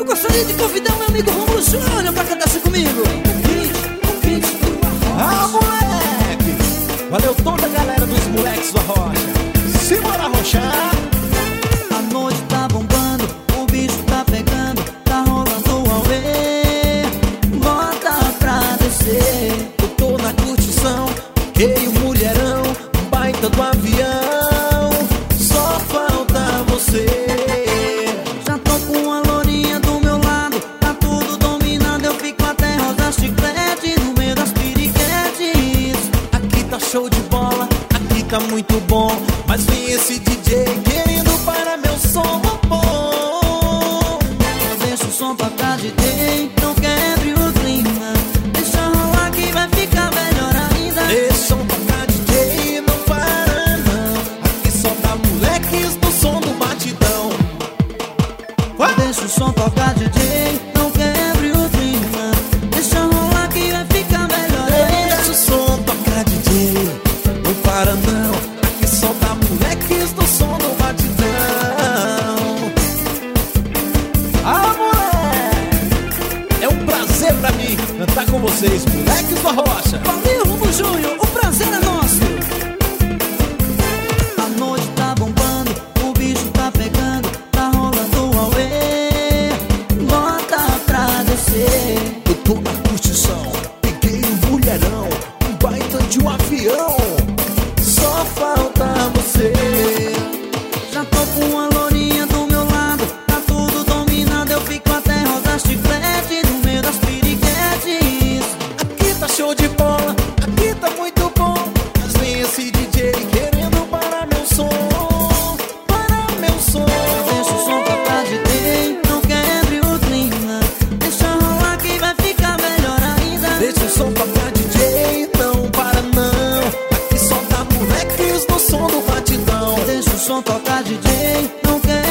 Eu gostaria de convidar meu amigo Romulo Júnior pra cantar comigo. Ah, moleque! Valeu toda a galera dos moleques da Rocha. Simbora rochar! A noite tá bombando, o bicho tá pegando, tá rolando o auê. Bota pra descer. Eu tô na curtição, rei, o mulherão, baita do avião. Só falta você. Já tô com a lourinha do meu lado, tá tudo dominado, eu fico até rosa chiclete no meio das piriquetes. Aqui tá show de bola, aqui tá muito bom, mas vem esse DJ querendo parar meu som bom. Deixa o som tocar, DJ, não quebre o clima. Deixa rolar que vai ficar melhor ainda. Deixa o som tocar, DJ, não para não. Aqui só dá moleques do som do batidão. Deixa o som tocar, DJ, não quebre o clima. Deixa rolar que vai ficar melhor ainda. Deixa o som tocar, DJ, não para não. Aqui só dá moleques do som do batidão. Ah, moleque! É um prazer pra mim cantar com vocês, moleques da Rocha. Valeu, Romulo Júnior, o prazer é nosso. A noite tá bombando, o bicho tá pegando, tá rolando o auê. Bota pra descer. Eu tô na curtição, peguei um mulherão, um baita de um avião. Só falta você. Já tô com a lourinha do meu lado, tá tudo dominado, eu fico até rosa chiclete no meio das piriquetes. Aqui tá show de bola, aqui tá muito bom, mas vem esse DJ querendo parar meu som. Parar meu som. Deixa o som tocar, DJ, não quebre o clima. Deixa rolar que vai ficar melhor ainda. Deixa o som tocar, DJ, não para não. Aqui só dá moleques no som do batidão. Deixa o som tocar, DJ, não quebre